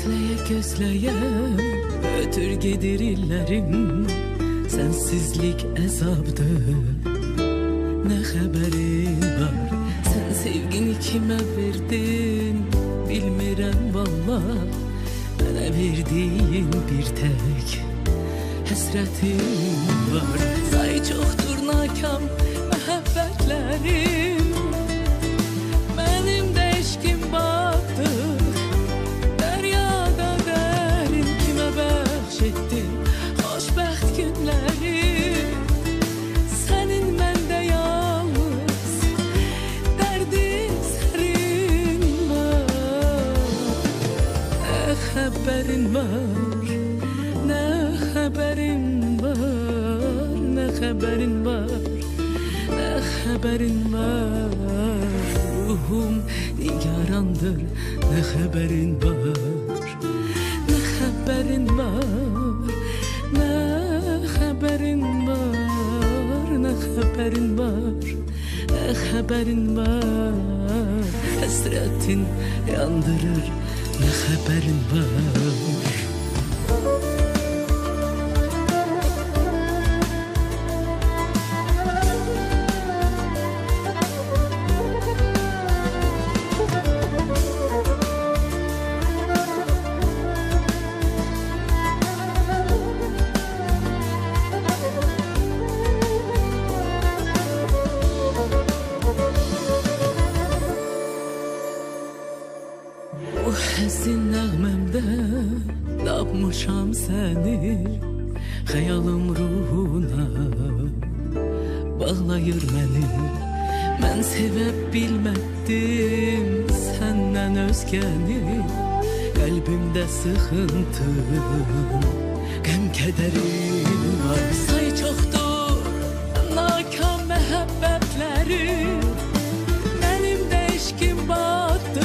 Gözleye gözleye ötür gedir illerim, sensizlik azabdır. Ne haberin var, sen sevgini kime verdin bilmirem valla. Bana verdiğin bir tek hasretim var. Say çoktur nakam muhabbetlerim, benim de eşkim battı. Deryada derin kime bahşettin hoşbəxt günleri. Senin mende yalnız derdin serin var. Ne haberin var, ne haberin var, ne haberin var, ne haberin var. Ruhum nigarandır, ne haberin var, ne haberin var, ne haberin var, ne haberin var, ne haberin var. Hasretin yandırır, ne haberin var. Bu həzin nəğməmdə tapmışam səni, xəyalım ruhuna bağlayır məni. Mən sevə bilmədim səndən özgəni, qəlbimdə sıxıntı, qəm kədərim var. Say çoxdur nakam məhəbbətlərim, mənim də eşkim batdı.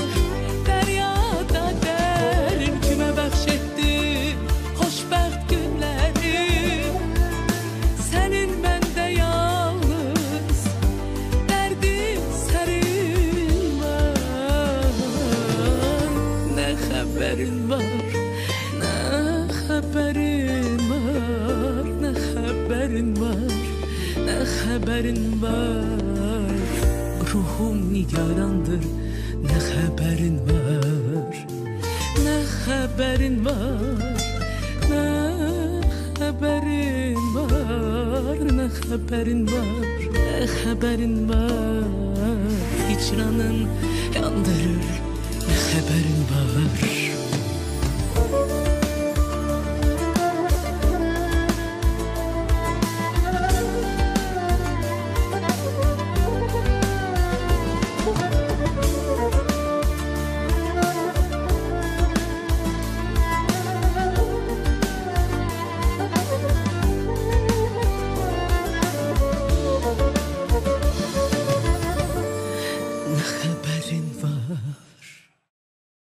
Haberin var, ne haberin var, ne haberin var, ne haberin var. Ruhum nigarandır, ne haberin var, ne haberin var, ne haberin var, ne haberin var, ne haberin var. Hicranın yandırır, ne haberin var.